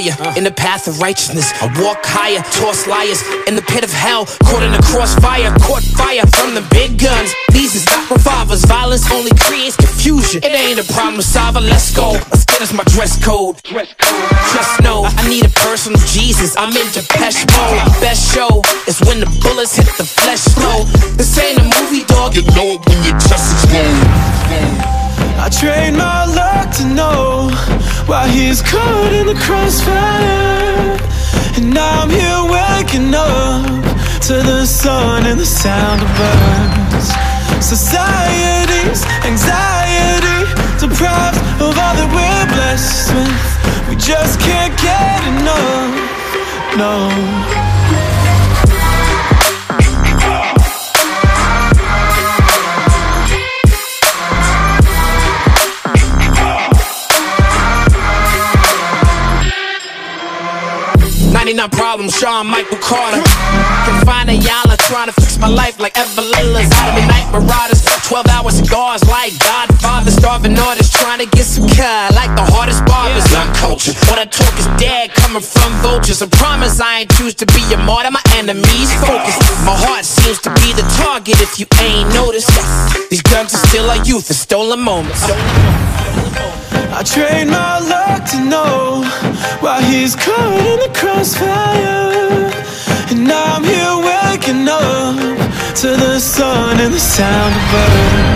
fire in the path of righteousness. I walk higher, toss liars in the pit of hell. Caught in the crossfire, caught fire from the big guns. These is not revolvers, violence only creates confusion. It ain't a problem solver, let's go. Let's get us my dress code. Just know, I need a personal Jesus, I'm in Depeche Mode. Best show is when the bullets hit the flesh slow. This ain't a movie, dog, you know it when your chest explode. I trained my luck to know why he's caught in the crossfire. And now I'm here waking up to the sun and the sound of birds. Society's anxiety deprived of all that we're blessed with. We just can't get enough, no. 99 problems, Sean Michael Carter. Confined to Yala, trying to fix my life like Evelyn Lozada. Night marauders, 12-hour cigars like Godfather. Starving artists trying to get some car like the hardest barbers. Young culture, what I talk is dead, coming from vultures. I promise I ain't choose to be a martyr, my enemies focus. My heart seems to be the target if you ain't noticed. These guns are still our youth, the stolen moments. I trained my luck to know why he's caught in the crossfire. And now I'm here waking up to the sun and the sound of birds.